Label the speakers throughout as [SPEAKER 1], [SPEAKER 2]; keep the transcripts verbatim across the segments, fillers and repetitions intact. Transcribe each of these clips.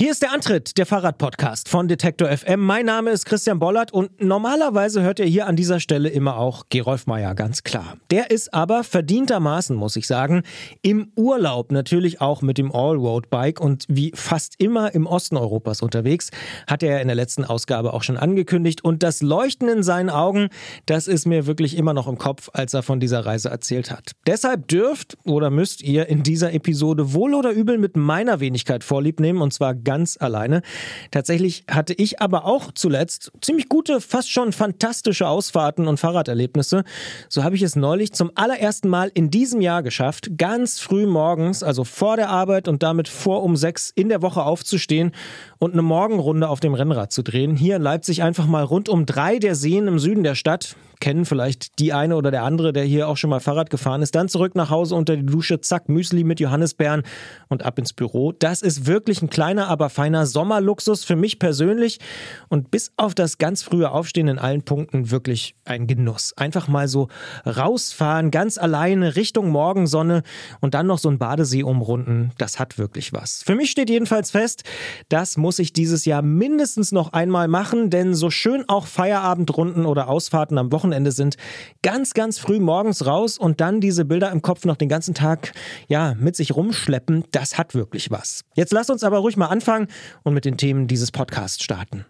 [SPEAKER 1] Hier ist der Antritt, der Fahrradpodcast von Detektor F M. Mein Name ist Christian Bollert und normalerweise hört ihr hier an dieser Stelle immer auch Gerolf Meyer, ganz klar. Der ist aber verdientermaßen, muss ich sagen, im Urlaub natürlich auch mit dem Allroad-Bike und wie fast immer im Osten Europas unterwegs, hat er in der letzten Ausgabe auch schon angekündigt. Und das Leuchten in seinen Augen, das ist mir wirklich immer noch im Kopf, als er von dieser Reise erzählt hat. Deshalb dürft oder müsst ihr in dieser Episode wohl oder übel mit meiner Wenigkeit Vorlieb nehmen, und zwar ganz alleine. Tatsächlich hatte ich aber auch zuletzt ziemlich gute, fast schon fantastische Ausfahrten und Fahrraderlebnisse. So habe ich es neulich zum allerersten Mal in diesem Jahr geschafft, ganz früh morgens, also vor der Arbeit und damit vor um sechs in der Woche aufzustehen und eine Morgenrunde auf dem Rennrad zu drehen. Hier in Leipzig einfach mal rund um drei der Seen im Süden der Stadt. Kennen vielleicht die eine oder der andere, der hier auch schon mal Fahrrad gefahren ist. Dann zurück nach Hause unter die Dusche, zack, Müsli mit Johannisbeeren und ab ins Büro. Das ist wirklich ein kleiner, aber feiner Sommerluxus für mich persönlich und bis auf das ganz frühe Aufstehen in allen Punkten wirklich ein Genuss. Einfach mal so rausfahren, ganz alleine Richtung Morgensonne und dann noch so einen Badesee umrunden. Das hat wirklich was. Für mich steht jedenfalls fest, das muss ich dieses Jahr mindestens noch einmal machen, denn so schön auch Feierabendrunden oder Ausfahrten am Wochenende sind, ganz, ganz früh morgens raus und dann diese Bilder im Kopf noch den ganzen Tag ja, mit sich rumschleppen, das hat wirklich was. Jetzt lasst uns aber ruhig mal anfangen und mit den Themen dieses Podcasts starten.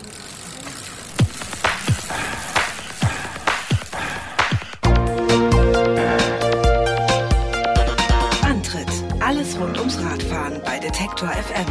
[SPEAKER 2] Antritt: Alles rund ums Radfahren bei Detektor F M.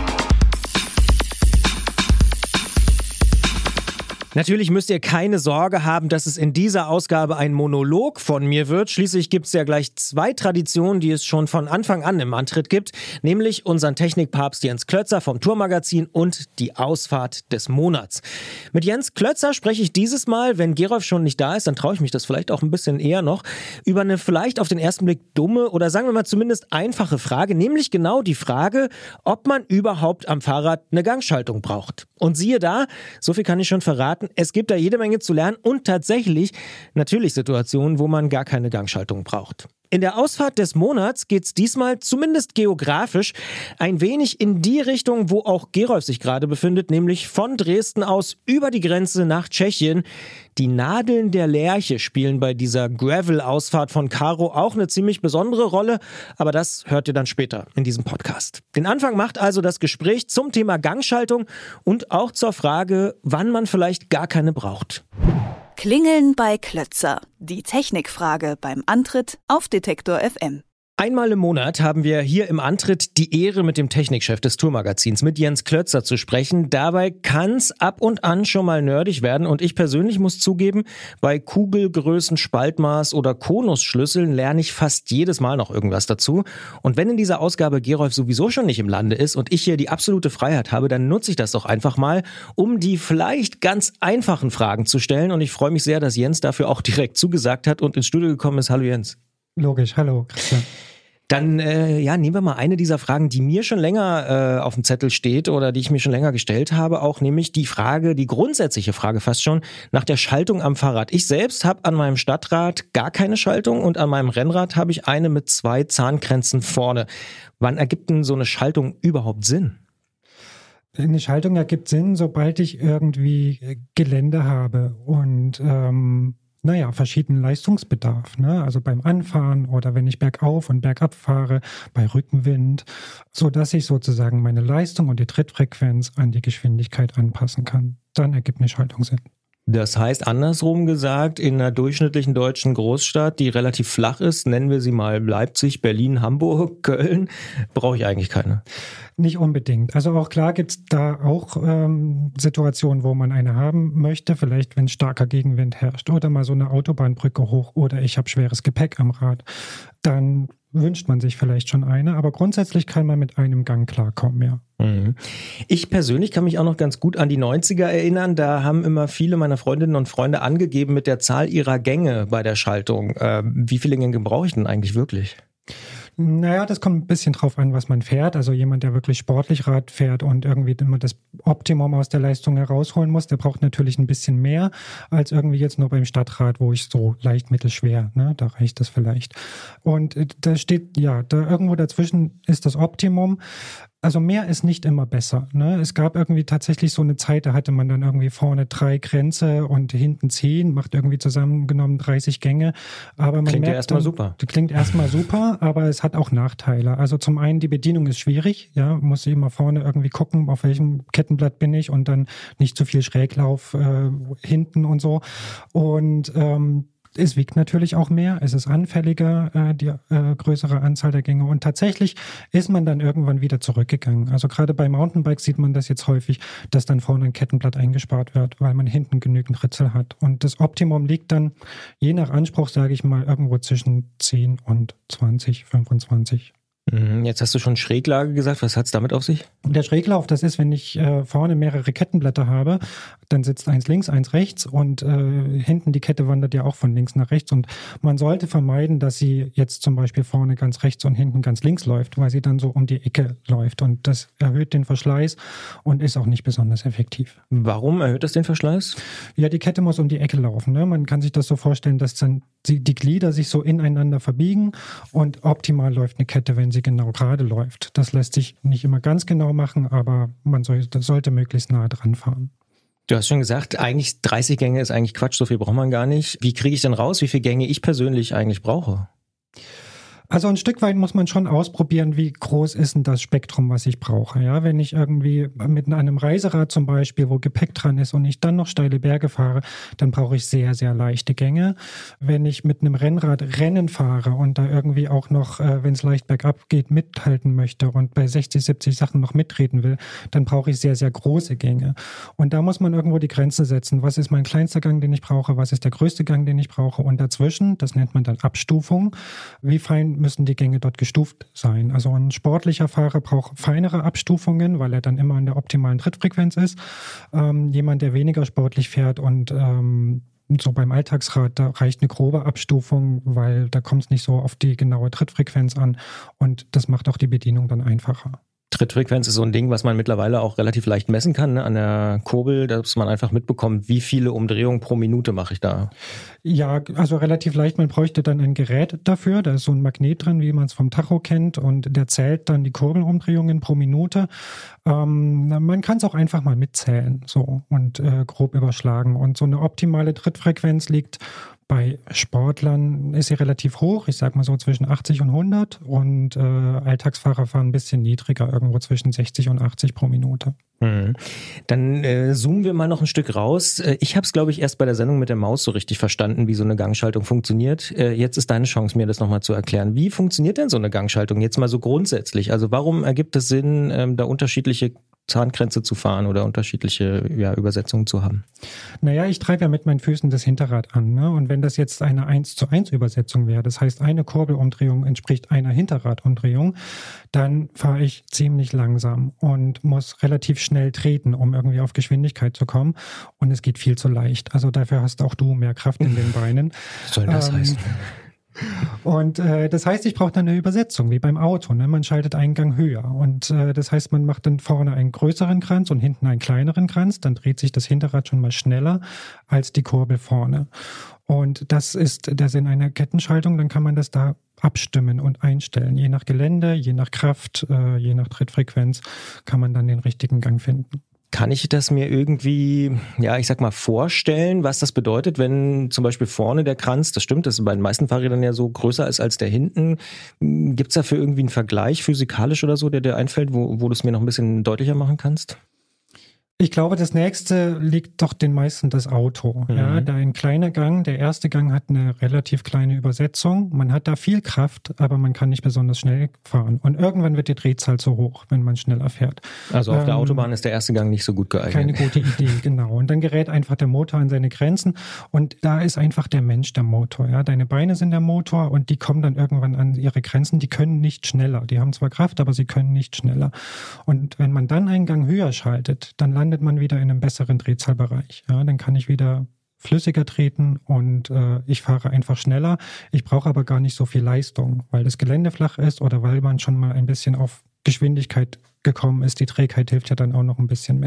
[SPEAKER 1] Natürlich müsst ihr keine Sorge haben, dass es in dieser Ausgabe ein Monolog von mir wird. Schließlich gibt es ja gleich zwei Traditionen, die es schon von Anfang an im Antritt gibt, nämlich unseren Technikpapst Jens Klötzer vom Tourmagazin und die Ausfahrt des Monats. Mit Jens Klötzer spreche ich dieses Mal, wenn Gerolf schon nicht da ist, dann traue ich mich das vielleicht auch ein bisschen eher noch, über eine vielleicht auf den ersten Blick dumme oder sagen wir mal zumindest einfache Frage, nämlich genau die Frage, ob man überhaupt am Fahrrad eine Gangschaltung braucht. Und siehe da, so viel kann ich schon verraten, es gibt da jede Menge zu lernen und tatsächlich natürlich Situationen, wo man gar keine Gangschaltung braucht. In der Ausfahrt des Monats geht's diesmal, zumindest geografisch, ein wenig in die Richtung, wo auch Gerolf sich gerade befindet, nämlich von Dresden aus über die Grenze nach Tschechien. Die Nadeln der Lerche spielen bei dieser Gravel-Ausfahrt von Karo auch eine ziemlich besondere Rolle, aber das hört ihr dann später in diesem Podcast. Den Anfang macht also das Gespräch zum Thema Gangschaltung und auch zur Frage, wann man vielleicht gar keine braucht.
[SPEAKER 2] Klingeln bei Klötzer. Die Technikfrage beim Antritt auf Detektor F M.
[SPEAKER 1] Einmal im Monat haben wir hier im Antritt die Ehre, mit dem Technikchef des Tourmagazins, mit Jens Klötzer, zu sprechen. Dabei kann's ab und an schon mal nerdig werden und ich persönlich muss zugeben, bei Kugelgrößen, Spaltmaß oder Konusschlüsseln lerne ich fast jedes Mal noch irgendwas dazu. Und wenn in dieser Ausgabe Gerolf sowieso schon nicht im Lande ist und ich hier die absolute Freiheit habe, dann nutze ich das doch einfach mal, um die vielleicht ganz einfachen Fragen zu stellen. Und ich freue mich sehr, dass Jens dafür auch direkt zugesagt hat und ins Studio gekommen ist. Hallo Jens.
[SPEAKER 3] Logisch, hallo Christian.
[SPEAKER 1] Dann äh, ja, nehmen wir mal eine dieser Fragen, die mir schon länger äh, auf dem Zettel steht oder die ich mir schon länger gestellt habe, auch nämlich die Frage, die grundsätzliche Frage fast schon, nach der Schaltung am Fahrrad. Ich selbst habe an meinem Stadtrad gar keine Schaltung und an meinem Rennrad habe ich eine mit zwei Zahnkränzen vorne. Wann ergibt denn so eine Schaltung überhaupt Sinn?
[SPEAKER 3] Eine Schaltung ergibt Sinn, sobald ich irgendwie Gelände habe und ähm naja, verschiedenen Leistungsbedarf, ne? Also beim Anfahren oder wenn ich bergauf und bergab fahre, bei Rückenwind, so dass ich sozusagen meine Leistung und die Trittfrequenz an die Geschwindigkeit anpassen kann. Dann ergibt eine Schaltung Sinn.
[SPEAKER 1] Das heißt, andersrum gesagt, in einer durchschnittlichen deutschen Großstadt, die relativ flach ist, nennen wir sie mal Leipzig, Berlin, Hamburg, Köln, brauche ich eigentlich keine.
[SPEAKER 3] Nicht unbedingt. Also auch klar gibt es da auch ähm, Situationen, wo man eine haben möchte, vielleicht wenn starker Gegenwind herrscht oder mal so eine Autobahnbrücke hoch oder ich habe schweres Gepäck am Rad. Dann wünscht man sich vielleicht schon eine, aber grundsätzlich kann man mit einem Gang klarkommen, ja.
[SPEAKER 1] Ich persönlich kann mich auch noch ganz gut an die neunziger erinnern. Da haben immer viele meiner Freundinnen und Freunde angegeben mit der Zahl ihrer Gänge bei der Schaltung. Äh, wie viele Gänge brauche ich denn eigentlich wirklich?
[SPEAKER 3] Naja, das kommt ein bisschen drauf an, was man fährt. Also jemand, der wirklich sportlich Rad fährt und irgendwie immer das Optimum aus der Leistung herausholen muss, der braucht natürlich ein bisschen mehr als irgendwie jetzt nur beim Stadtrad, wo ich so leicht mittelschwer, ne, da reicht das vielleicht. Und da steht, ja, da irgendwo dazwischen ist das Optimum. Also mehr ist nicht immer besser. Ne? Es gab irgendwie tatsächlich so eine Zeit, da hatte man dann irgendwie vorne drei Kränze und hinten zehn, macht irgendwie zusammengenommen dreißig Gänge. Aber man
[SPEAKER 1] klingt
[SPEAKER 3] merkt
[SPEAKER 1] ja erstmal
[SPEAKER 3] dann,
[SPEAKER 1] super.
[SPEAKER 3] Klingt erstmal super, aber es hat auch Nachteile. Also zum einen, die Bedienung ist schwierig. Ja, muss ich immer vorne irgendwie gucken, auf welchem Kettenblatt bin ich und dann nicht zu viel Schräglauf äh, hinten und so. Und ähm, es wiegt natürlich auch mehr, es ist anfälliger, äh, die äh, größere Anzahl der Gänge und tatsächlich ist man dann irgendwann wieder zurückgegangen. Also gerade bei Mountainbikes sieht man das jetzt häufig, dass dann vorne ein Kettenblatt eingespart wird, weil man hinten genügend Ritzel hat. Und das Optimum liegt dann je nach Anspruch, sage ich mal, irgendwo zwischen zehn und zwanzig, fünfundzwanzig.
[SPEAKER 1] Jetzt hast du schon Schräglage gesagt. Was hat es damit auf sich?
[SPEAKER 3] Der Schräglauf, das ist, wenn ich äh, vorne mehrere Kettenblätter habe, dann sitzt eins links, eins rechts und äh, hinten die Kette wandert ja auch von links nach rechts. Und man sollte vermeiden, dass sie jetzt zum Beispiel vorne ganz rechts und hinten ganz links läuft, weil sie dann so um die Ecke läuft. Und das erhöht den Verschleiß und ist auch nicht besonders effektiv.
[SPEAKER 1] Warum erhöht das den Verschleiß?
[SPEAKER 3] Ja, die Kette muss um die Ecke laufen. Ne? Man kann sich das so vorstellen, dass dann die, die Glieder sich so ineinander verbiegen und optimal läuft eine Kette, wenn sie genau gerade läuft. Das lässt sich nicht immer ganz genau machen, aber man soll, sollte möglichst nahe dran fahren.
[SPEAKER 1] Du hast schon gesagt, eigentlich dreißig Gänge ist eigentlich Quatsch, so viel braucht man gar nicht. Wie kriege ich denn raus, wie viele Gänge ich persönlich eigentlich brauche?
[SPEAKER 3] Also ein Stück weit muss man schon ausprobieren, wie groß ist denn das Spektrum, was ich brauche. Ja, wenn ich irgendwie mit einem Reiserad zum Beispiel, wo Gepäck dran ist und ich dann noch steile Berge fahre, dann brauche ich sehr, sehr leichte Gänge. Wenn ich mit einem Rennrad Rennen fahre und da irgendwie auch noch, äh, wenn es leicht bergab geht, mithalten möchte und bei sechzig, siebzig Sachen noch mittreten will, dann brauche ich sehr, sehr große Gänge. Und da muss man irgendwo die Grenze setzen. Was ist mein kleinster Gang, den ich brauche? Was ist der größte Gang, den ich brauche? Und dazwischen, das nennt man dann Abstufung, wie fein müssen die Gänge dort gestuft sein. Also ein sportlicher Fahrer braucht feinere Abstufungen, weil er dann immer an der optimalen Trittfrequenz ist. Ähm, jemand, der weniger sportlich fährt und ähm, so beim Alltagsrad, da reicht eine grobe Abstufung, weil da kommt es nicht so auf die genaue Trittfrequenz an und das macht auch die Bedienung dann einfacher.
[SPEAKER 1] Trittfrequenz ist so ein Ding, was man mittlerweile auch relativ leicht messen kann, ne? An der Kurbel, dass man einfach mitbekommt, wie viele Umdrehungen pro Minute mache ich da.
[SPEAKER 3] Ja, also relativ leicht. Man bräuchte dann ein Gerät dafür. Da ist so ein Magnet drin, wie man es vom Tacho kennt und der zählt dann die Kurbelumdrehungen pro Minute. Ähm, man kann es auch einfach mal mitzählen so und äh, grob überschlagen. Und so eine optimale Trittfrequenz liegt bei Sportlern, ist sie relativ hoch, ich sag mal so zwischen achtzig und hundert und äh, Alltagsfahrer fahren ein bisschen niedriger, irgendwo zwischen sechzig und achtzig pro Minute.
[SPEAKER 1] Mhm. Dann äh, zoomen wir mal noch ein Stück raus. Ich habe es, glaube ich, erst bei der Sendung mit der Maus so richtig verstanden, wie so eine Gangschaltung funktioniert. Äh, jetzt ist deine Chance, mir das nochmal zu erklären. Wie funktioniert denn so eine Gangschaltung jetzt mal so grundsätzlich? Also warum ergibt es Sinn, ähm, da unterschiedliche Zahnkränze zu fahren oder unterschiedliche ja, Übersetzungen zu haben?
[SPEAKER 3] Naja, ich treibe ja mit meinen Füßen das Hinterrad an. Ne? Und wenn das jetzt eine eins zu eins Übersetzung wäre, das heißt eine Kurbelumdrehung entspricht einer Hinterradumdrehung, dann fahre ich ziemlich langsam und muss relativ schnell treten, um irgendwie auf Geschwindigkeit zu kommen. Und es geht viel zu leicht. Also dafür hast auch du mehr Kraft in den Beinen.
[SPEAKER 1] Was soll das ähm, heißen?
[SPEAKER 3] Und äh, das heißt, ich brauche dann eine Übersetzung, wie beim Auto. Ne? Man schaltet einen Gang höher. Und äh, das heißt, man macht dann vorne einen größeren Kranz und hinten einen kleineren Kranz. Dann dreht sich das Hinterrad schon mal schneller als die Kurbel vorne. Und das ist der Sinn einer Kettenschaltung. Dann kann man das da abstimmen und einstellen. Je nach Gelände, je nach Kraft, äh, je nach Trittfrequenz kann man dann den richtigen Gang finden.
[SPEAKER 1] Kann ich das mir irgendwie, ja, ich sag mal, vorstellen, was das bedeutet, wenn zum Beispiel vorne der Kranz, das stimmt, das ist bei den meisten Fahrrädern ja so größer ist als der hinten. Gibt's dafür irgendwie einen Vergleich physikalisch oder so, der dir einfällt, wo, wo du es mir noch ein bisschen deutlicher machen kannst?
[SPEAKER 3] Ich glaube, das nächste liegt doch den meisten das Auto. Mhm. Ja, da ein kleiner Gang, der erste Gang hat eine relativ kleine Übersetzung. Man hat da viel Kraft, aber man kann nicht besonders schnell fahren. Und irgendwann wird die Drehzahl zu hoch, wenn man schneller fährt.
[SPEAKER 1] Also auf
[SPEAKER 3] ähm,
[SPEAKER 1] der Autobahn ist der erste Gang nicht so gut geeignet.
[SPEAKER 3] Keine gute Idee, genau. Und dann gerät einfach der Motor an seine Grenzen. Und da ist einfach der Mensch der Motor. Ja, deine Beine sind der Motor und die kommen dann irgendwann an ihre Grenzen. Die können nicht schneller. Die haben zwar Kraft, aber sie können nicht schneller. Und wenn man dann einen Gang höher schaltet, dann landet man wieder in einem besseren Drehzahlbereich. Ja, dann kann ich wieder flüssiger treten und äh, ich fahre einfach schneller. Ich brauche aber gar nicht so viel Leistung, weil das Gelände flach ist oder weil man schon mal ein bisschen auf Geschwindigkeit gekommen ist. Die Trägheit hilft ja dann auch noch ein bisschen mit.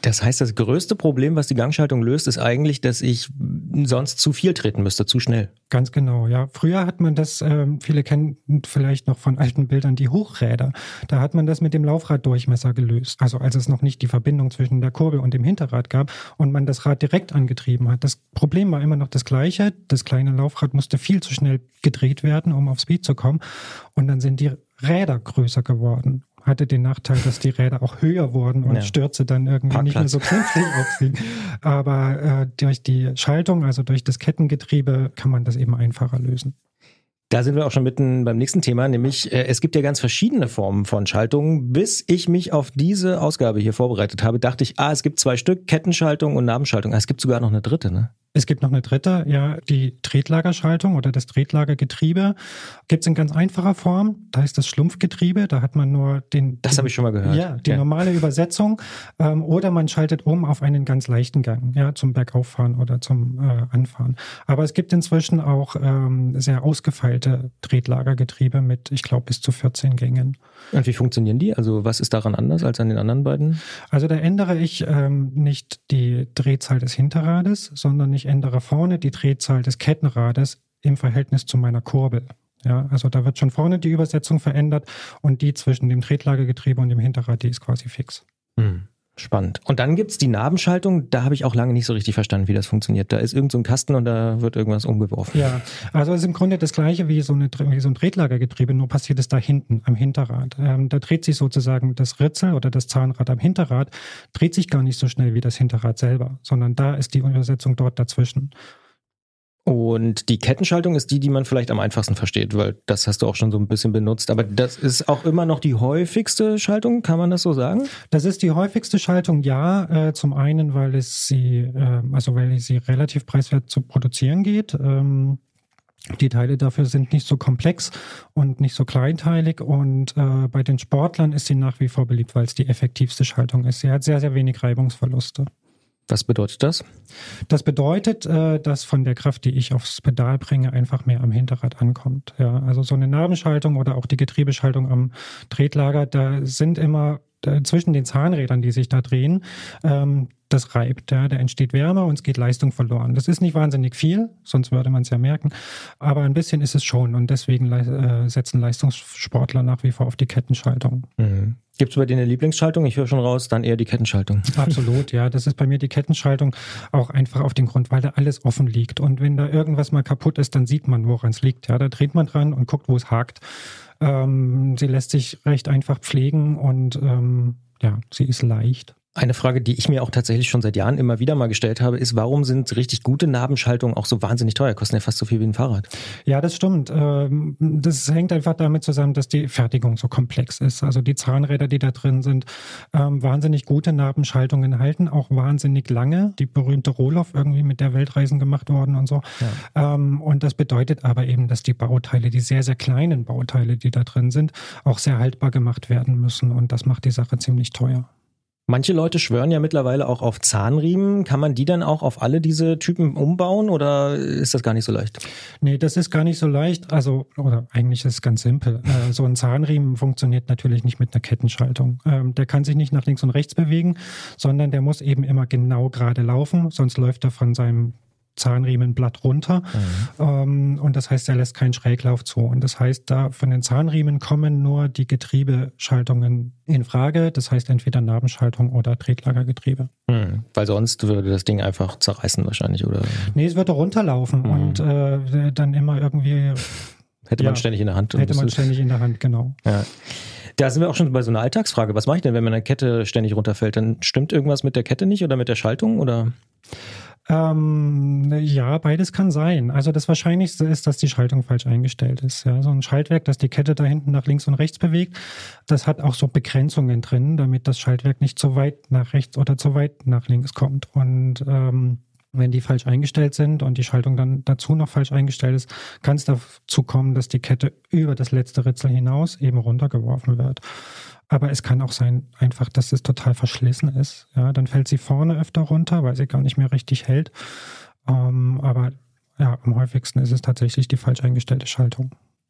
[SPEAKER 1] Das heißt, das größte Problem, was die Gangschaltung löst, ist eigentlich, dass ich sonst zu viel treten müsste, zu schnell.
[SPEAKER 3] Ganz genau, ja. Früher hat man das, ähm, viele kennen vielleicht noch von alten Bildern die Hochräder. Da hat man das mit dem Laufraddurchmesser gelöst. Also als es noch nicht die Verbindung zwischen der Kurbel und dem Hinterrad gab und man das Rad direkt angetrieben hat. Das Problem war immer noch das gleiche. Das kleine Laufrad musste viel zu schnell gedreht werden, um auf Speed zu kommen. Und dann sind die Räder größer geworden. Hatte den Nachteil, dass die Räder auch höher wurden und ja. Stürze dann irgendwie Parkplatz. Nicht mehr so knifflig aussehen. Aber äh, durch die Schaltung, also durch das Kettengetriebe, kann man das eben einfacher lösen.
[SPEAKER 1] Da sind wir auch schon mitten beim nächsten Thema, nämlich äh, es gibt ja ganz verschiedene Formen von Schaltungen. Bis ich mich auf diese Ausgabe hier vorbereitet habe, dachte ich, ah, es gibt zwei Stück, Kettenschaltung und Nabenschaltung. Ah, es gibt sogar noch eine dritte, ne?
[SPEAKER 3] Es gibt noch eine dritte, ja, die Tretlagerschaltung oder das Tretlagergetriebe. Gibt es in ganz einfacher Form, da ist das Schlumpfgetriebe, da hat man nur den...
[SPEAKER 1] Das habe ich schon mal gehört.
[SPEAKER 3] Ja, die ja. normale Übersetzung. Ähm, oder man schaltet um auf einen ganz leichten Gang, ja, zum Bergauffahren oder zum äh, Anfahren. Aber es gibt inzwischen auch ähm, sehr ausgefeilte Tretlagergetriebe mit, ich glaube, bis zu vierzehn Gängen.
[SPEAKER 1] Und wie funktionieren die? Also was ist daran anders als an den anderen beiden?
[SPEAKER 3] Also da ändere ich ähm, nicht die Drehzahl des Hinterrades, sondern ich ändere vorne die Drehzahl des Kettenrades im Verhältnis zu meiner Kurbel. Ja, also da wird schon vorne die Übersetzung verändert und die zwischen dem Tretlagergetriebe und dem Hinterrad, die ist quasi fix.
[SPEAKER 1] Hm, spannend. Und dann gibt es die Nabenschaltung, da habe ich auch lange nicht so richtig verstanden, wie das funktioniert. Da ist irgend so ein Kasten und da wird irgendwas umgeworfen.
[SPEAKER 3] Ja, also es ist im Grunde das gleiche wie so, eine, wie so ein Tretlagergetriebe, nur passiert es da hinten am Hinterrad. Ähm, da dreht sich sozusagen das Ritzel oder das Zahnrad am Hinterrad, dreht sich gar nicht so schnell wie das Hinterrad selber, sondern da ist die Übersetzung dort dazwischen.
[SPEAKER 1] Und die Kettenschaltung ist die, die man vielleicht am einfachsten versteht, weil das hast du auch schon so ein bisschen benutzt. Aber das ist auch immer noch die häufigste Schaltung, kann man das so sagen?
[SPEAKER 3] Das ist die häufigste Schaltung, ja. Äh, zum einen, weil es sie, äh, also weil sie relativ preiswert zu produzieren geht. Ähm, die Teile dafür sind nicht so komplex und nicht so kleinteilig. Und äh, bei den Sportlern ist sie nach wie vor beliebt, weil es die effektivste Schaltung ist. Sie hat sehr, sehr wenig Reibungsverluste.
[SPEAKER 1] Was bedeutet das?
[SPEAKER 3] Das bedeutet, dass von der Kraft, die ich aufs Pedal bringe, einfach mehr am Hinterrad ankommt. Ja, also so eine Nabenschaltung oder auch die Getriebeschaltung am Tretlager, da sind immer zwischen den Zahnrädern, die sich da drehen, ähm, das reibt. Ja, da entsteht Wärme und es geht Leistung verloren. Das ist nicht wahnsinnig viel, sonst würde man es ja merken, aber ein bisschen ist es schon und deswegen äh, setzen Leistungssportler nach wie vor auf die Kettenschaltung.
[SPEAKER 1] Mhm. Gibt es bei dir eine Lieblingsschaltung? Ich höre schon raus, dann eher die Kettenschaltung.
[SPEAKER 3] Absolut, ja. Das ist bei mir die Kettenschaltung auch einfach auf den Grund, weil da alles offen liegt. Und wenn da irgendwas mal kaputt ist, dann sieht man, woran es liegt. Ja, da dreht man dran und guckt, wo es hakt. Ähm, sie lässt sich recht einfach pflegen und ähm, ja, sie ist leicht.
[SPEAKER 1] Eine Frage, die ich mir auch tatsächlich schon seit Jahren immer wieder mal gestellt habe, ist, warum sind richtig gute Nabenschaltungen auch so wahnsinnig teuer? Kosten ja fast so viel wie ein Fahrrad.
[SPEAKER 3] Ja, das stimmt. Das hängt einfach damit zusammen, dass die Fertigung so komplex ist. Also die Zahnräder, die da drin sind, wahnsinnig gute Nabenschaltungen halten, auch wahnsinnig lange. Die berühmte Rohloff irgendwie mit der Weltreisen gemacht worden und so. Ja. Und das bedeutet aber eben, dass die Bauteile, die sehr, sehr kleinen Bauteile, die da drin sind, auch sehr haltbar gemacht werden müssen. Und das macht die Sache ziemlich teuer.
[SPEAKER 1] Manche Leute schwören ja mittlerweile auch auf Zahnriemen. Kann man die dann auch auf alle diese Typen umbauen oder ist das gar nicht so leicht?
[SPEAKER 3] Nee, das ist gar nicht so leicht. Also, oder eigentlich ist es ganz simpel. Äh, so ein Zahnriemen funktioniert natürlich nicht mit einer Kettenschaltung. Ähm, der kann sich nicht nach links und rechts bewegen, sondern der muss eben immer genau gerade laufen, sonst läuft er von seinem Zahnriemenblatt runter. Mhm. Ähm, und das heißt, er lässt keinen Schräglauf zu. Und das heißt, da von den Zahnriemen kommen nur die Getriebeschaltungen in Frage. Das heißt entweder Nabenschaltung oder Tretlagergetriebe.
[SPEAKER 1] Mhm. Weil sonst würde das Ding einfach zerreißen wahrscheinlich, oder?
[SPEAKER 3] Nee, es würde runterlaufen mhm. und äh, dann immer irgendwie...
[SPEAKER 1] Hätte ja, man ständig in der Hand.
[SPEAKER 3] Hätte man ständig in der Hand, genau.
[SPEAKER 1] Ja. Da sind wir auch schon bei so einer Alltagsfrage. Was mache ich denn, wenn meine Kette ständig runterfällt? Dann stimmt irgendwas mit der Kette nicht oder mit der Schaltung, oder...
[SPEAKER 3] Ähm, ja, beides kann sein. Also das Wahrscheinlichste ist, dass die Schaltung falsch eingestellt ist. Ja, so ein Schaltwerk, das die Kette da hinten nach links und rechts bewegt, das hat auch so Begrenzungen drin, damit das Schaltwerk nicht zu weit nach rechts oder zu weit nach links kommt. Und ähm, wenn die falsch eingestellt sind und die Schaltung dann dazu noch falsch eingestellt ist, kann es dazu kommen, dass die Kette über das letzte Ritzel hinaus eben runtergeworfen wird. Aber es kann auch sein, einfach, dass es total verschlissen ist. Ja, dann fällt sie vorne öfter runter, weil sie gar nicht mehr richtig hält. Ähm, aber ja, am häufigsten ist es tatsächlich die falsch eingestellte Schaltung.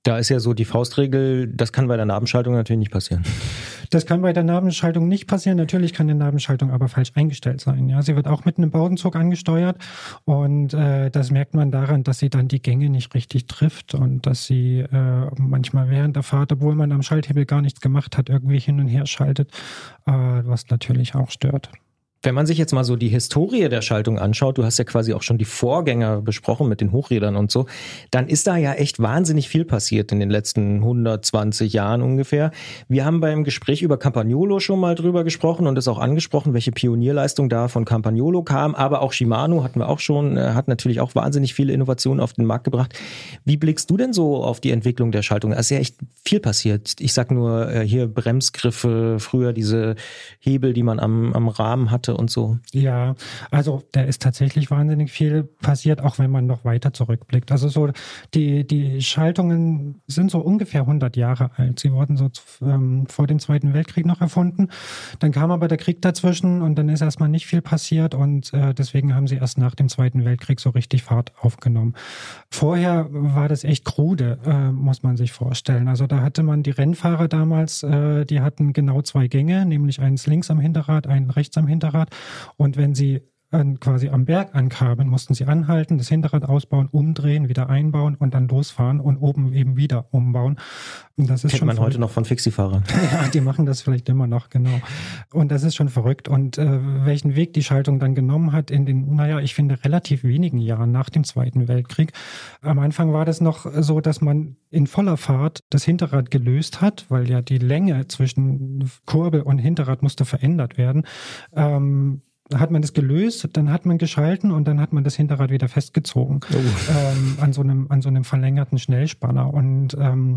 [SPEAKER 1] Da ist ja so die Faustregel, das kann bei der Nabenschaltung natürlich nicht passieren.
[SPEAKER 3] Das kann bei der Nabenschaltung nicht passieren. Natürlich kann die Nabenschaltung aber falsch eingestellt sein. Ja, sie wird auch mit einem Bowdenzug angesteuert und äh, das merkt man daran, dass sie dann die Gänge nicht richtig trifft und dass sie äh, manchmal während der Fahrt, obwohl man am Schalthebel gar nichts gemacht hat, irgendwie hin und her schaltet, äh, was natürlich auch stört.
[SPEAKER 1] Wenn man sich jetzt mal so die Historie der Schaltung anschaut, du hast ja quasi auch schon die Vorgänger besprochen mit den Hochrädern und so, dann ist da ja echt wahnsinnig viel passiert in den letzten hundertzwanzig Jahren ungefähr. Wir haben beim Gespräch über Campagnolo schon mal drüber gesprochen und es auch angesprochen, welche Pionierleistung da von Campagnolo kam, aber auch Shimano hatten wir auch schon, hat natürlich auch wahnsinnig viele Innovationen auf den Markt gebracht. Wie blickst du denn so auf die Entwicklung der Schaltung? Da ist ja echt viel passiert. Ich sag nur hier Bremsgriffe, früher diese Hebel, die man am, am Rahmen hatte und so.
[SPEAKER 3] Ja, also da ist tatsächlich wahnsinnig viel passiert, auch wenn man noch weiter zurückblickt. Also so die, die Schaltungen sind so ungefähr hundert Jahre alt. Sie wurden so ähm, vor dem Zweiten Weltkrieg noch erfunden. Dann kam aber der Krieg dazwischen und dann ist erstmal nicht viel passiert und äh, deswegen haben sie erst nach dem Zweiten Weltkrieg so richtig Fahrt aufgenommen. Vorher war das echt krude, äh, muss man sich vorstellen. Also da hatte man die Rennfahrer damals, äh, die hatten genau zwei Gänge, nämlich eins links am Hinterrad, einen rechts am Hinterrad. Und wenn sie quasi am Berg ankamen, mussten sie anhalten, das Hinterrad ausbauen, umdrehen, wieder einbauen und dann losfahren und oben eben wieder umbauen. Und das ist
[SPEAKER 1] Kennt
[SPEAKER 3] schon
[SPEAKER 1] man
[SPEAKER 3] verrückt.
[SPEAKER 1] Heute noch von Fixie-Fahrern.
[SPEAKER 3] Ja, die machen das vielleicht immer noch, genau. Und das ist schon verrückt. Und äh, welchen Weg die Schaltung dann genommen hat in den, naja, ich finde, relativ wenigen Jahren nach dem Zweiten Weltkrieg. Am Anfang war das noch so, dass man in voller Fahrt das Hinterrad gelöst hat, weil ja die Länge zwischen Kurbel und Hinterrad musste verändert werden. Ähm, hat man das gelöst, dann hat man geschalten und dann hat man das Hinterrad wieder festgezogen oh. ähm, an so einem an so einem verlängerten Schnellspanner und ähm,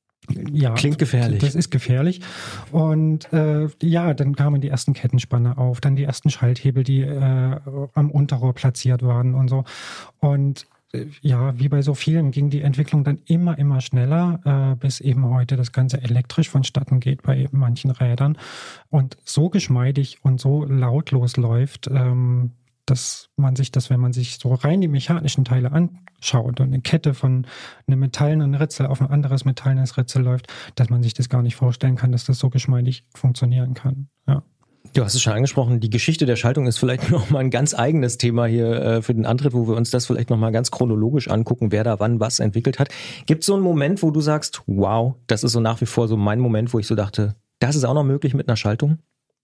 [SPEAKER 3] ja,
[SPEAKER 1] klingt gefährlich.
[SPEAKER 3] Das ist gefährlich und äh, ja, dann kamen die ersten Kettenspanner auf, dann die ersten Schalthebel, die äh, am Unterrohr platziert waren und so und ja, wie bei so vielen ging die Entwicklung dann immer, immer schneller, äh, bis eben heute das Ganze elektrisch vonstatten geht bei manchen Rädern und so geschmeidig und so lautlos läuft, ähm, dass man sich das, wenn man sich so rein die mechanischen Teile anschaut und eine Kette von einem metallenen Ritzel auf ein anderes metallenes Ritzel läuft, dass man sich das gar nicht vorstellen kann, dass das so geschmeidig funktionieren kann. Ja.
[SPEAKER 1] Du hast es schon angesprochen, die Geschichte der Schaltung ist vielleicht nochmal ein ganz eigenes Thema hier äh, für den Antritt, wo wir uns das vielleicht nochmal ganz chronologisch angucken, wer da wann was entwickelt hat. Gibt es so einen Moment, wo du sagst, wow, das ist so nach wie vor so mein Moment, wo ich so dachte, das ist auch noch möglich mit einer Schaltung?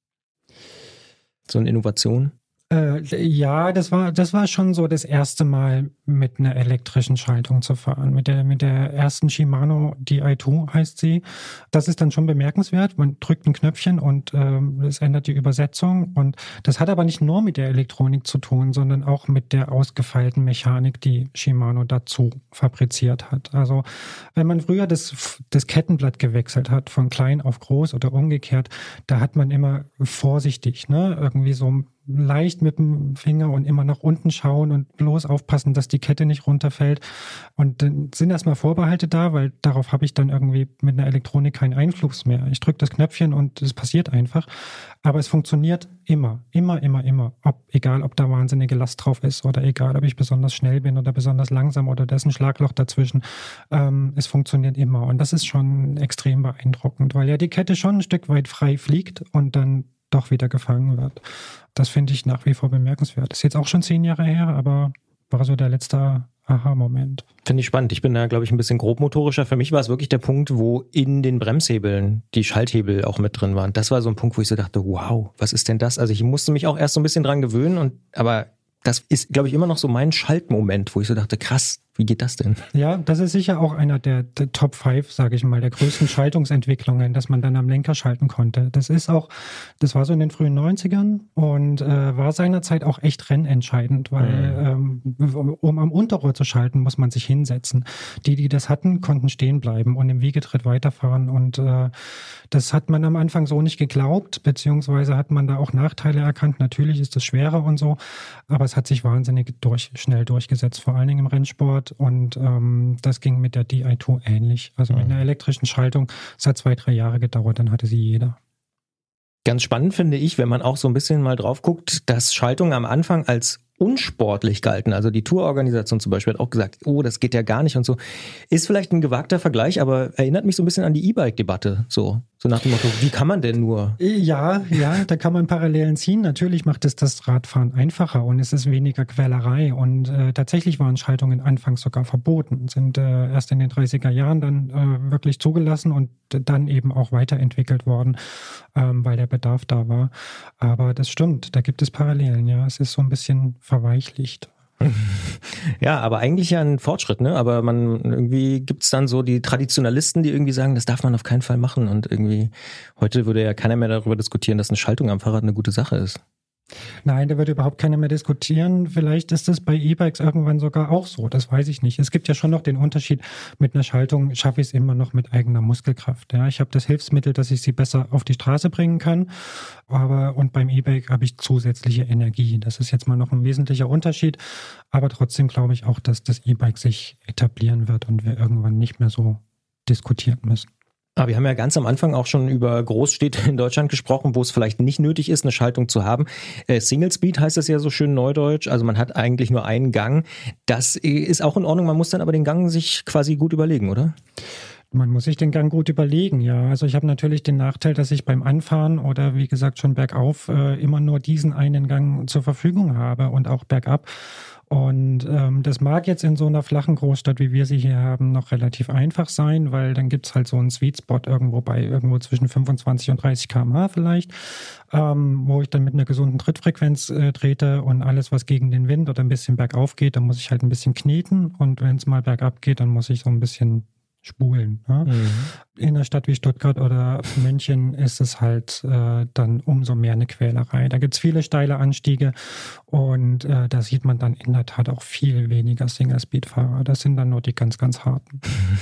[SPEAKER 1] So eine Innovation?
[SPEAKER 3] Äh, ja, das war, das war schon so das erste Mal mit einer elektrischen Schaltung zu fahren. Mit der, mit der ersten Shimano D I zwei heißt sie. Das ist dann schon bemerkenswert. Man drückt ein Knöpfchen und ähm, es ändert die Übersetzung. Und das hat aber nicht nur mit der Elektronik zu tun, sondern auch mit der ausgefeilten Mechanik, die Shimano dazu fabriziert hat. Also wenn man früher das, das Kettenblatt gewechselt hat, von klein auf groß oder umgekehrt, da hat man immer vorsichtig, ne, irgendwie so leicht mit dem Finger und immer nach unten schauen und bloß aufpassen, dass die Kette nicht runterfällt. Und dann sind erstmal Vorbehalte da, weil darauf habe ich dann irgendwie mit einer Elektronik keinen Einfluss mehr. Ich drücke das Knöpfchen und es passiert einfach. Aber es funktioniert immer, immer, immer, immer. Ob, egal, ob da wahnsinnige Last drauf ist oder egal, ob ich besonders schnell bin oder besonders langsam oder da ist ein Schlagloch dazwischen. Ähm, es funktioniert immer. Und das ist schon extrem beeindruckend, weil ja die Kette schon ein Stück weit frei fliegt und dann doch wieder gefangen wird. Das finde ich nach wie vor bemerkenswert. Ist jetzt auch schon zehn Jahre her, aber war so der letzte Aha-Moment.
[SPEAKER 1] Finde ich spannend. Ich bin da, glaube ich, ein bisschen grobmotorischer. Für mich war es wirklich der Punkt, wo in den Bremshebeln die Schalthebel auch mit drin waren. Das war so ein Punkt, wo ich so dachte, wow, was ist denn das? Also ich musste mich auch erst so ein bisschen dran gewöhnen, und aber das ist, glaube ich, immer noch so mein Schaltmoment, wo ich so dachte, krass, wie geht das denn?
[SPEAKER 3] Ja, das ist sicher auch einer der, der Top fünf, sage ich mal, der größten Schaltungsentwicklungen, dass man dann am Lenker schalten konnte. Das ist auch, das war so in den frühen neunzigern und äh, war seinerzeit auch echt rennentscheidend, weil mhm. ähm, um am Unterrohr zu schalten, muss man sich hinsetzen. Die, die das hatten, konnten stehen bleiben und im Wiegetritt weiterfahren, und äh, das hat man am Anfang so nicht geglaubt, beziehungsweise hat man da auch Nachteile erkannt. Natürlich ist es schwerer und so, aber es hat sich wahnsinnig durch, schnell durchgesetzt, vor allen Dingen im Rennsport. Und ähm, das ging mit der D I zwei ähnlich. Also mit einer elektrischen Schaltung. Es hat zwei, drei Jahre gedauert, dann hatte sie jeder.
[SPEAKER 1] Ganz spannend finde ich, wenn man auch so ein bisschen mal drauf guckt, dass Schaltung am Anfang als unsportlich galten. Also die Tourorganisation zum Beispiel hat auch gesagt, oh, das geht ja gar nicht und so. Ist vielleicht ein gewagter Vergleich, aber erinnert mich so ein bisschen an die E-Bike-Debatte. So, so nach dem Motto, wie kann man denn nur?
[SPEAKER 3] Ja, ja, da kann man Parallelen ziehen. Natürlich macht es das Radfahren einfacher und es ist weniger Quälerei. Und äh, tatsächlich waren Schaltungen anfangs sogar verboten, sind äh, erst in den dreißiger Jahren dann äh, wirklich zugelassen und dann eben auch weiterentwickelt worden, ähm, weil der Bedarf da war. Aber das stimmt, da gibt es Parallelen, ja. Es ist so ein bisschen verweichlicht.
[SPEAKER 1] Ja, aber eigentlich ja ein Fortschritt, ne? Aber man irgendwie gibt's dann so die Traditionalisten, die irgendwie sagen, das darf man auf keinen Fall machen. Und irgendwie heute würde ja keiner mehr darüber diskutieren, dass eine Schaltung am Fahrrad eine gute Sache ist.
[SPEAKER 3] Nein, da wird überhaupt keiner mehr diskutieren. Vielleicht ist es bei E-Bikes irgendwann sogar auch so, das weiß ich nicht. Es gibt ja schon noch den Unterschied, mit einer Schaltung schaffe ich es immer noch mit eigener Muskelkraft. Ja, ich habe das Hilfsmittel, dass ich sie besser auf die Straße bringen kann, aber und beim E-Bike habe ich zusätzliche Energie. Das ist jetzt mal noch ein wesentlicher Unterschied, aber trotzdem glaube ich auch, dass das E-Bike sich etablieren wird und wir irgendwann nicht mehr so diskutieren müssen.
[SPEAKER 1] Aber wir haben ja ganz am Anfang auch schon über Großstädte in Deutschland gesprochen, wo es vielleicht nicht nötig ist, eine Schaltung zu haben. Äh, Single Speed heißt das ja so schön neudeutsch, also man hat eigentlich nur einen Gang. Das ist auch in Ordnung, man muss dann aber den Gang sich quasi gut überlegen, oder?
[SPEAKER 3] Man muss sich den Gang gut überlegen, ja. Also ich habe natürlich den Nachteil, dass ich beim Anfahren oder wie gesagt schon bergauf äh, immer nur diesen einen Gang zur Verfügung habe und auch bergab. Und ähm, das mag jetzt in so einer flachen Großstadt, wie wir sie hier haben, noch relativ einfach sein, weil dann gibt es halt so einen Sweet Spot irgendwo bei irgendwo zwischen fünfundzwanzig und dreißig Kilometer pro Stunde vielleicht, ähm, wo ich dann mit einer gesunden Trittfrequenz äh, trete und alles, was gegen den Wind oder ein bisschen bergauf geht, dann muss ich halt ein bisschen kneten und wenn es mal bergab geht, dann muss ich so ein bisschen spulen. Ne? Mhm. In einer Stadt wie Stuttgart oder München ist es halt äh, dann umso mehr eine Quälerei. Da gibt es viele steile Anstiege und äh, da sieht man dann in der Tat auch viel weniger Single-Speed-Fahrer. Das sind dann nur die ganz, ganz harten.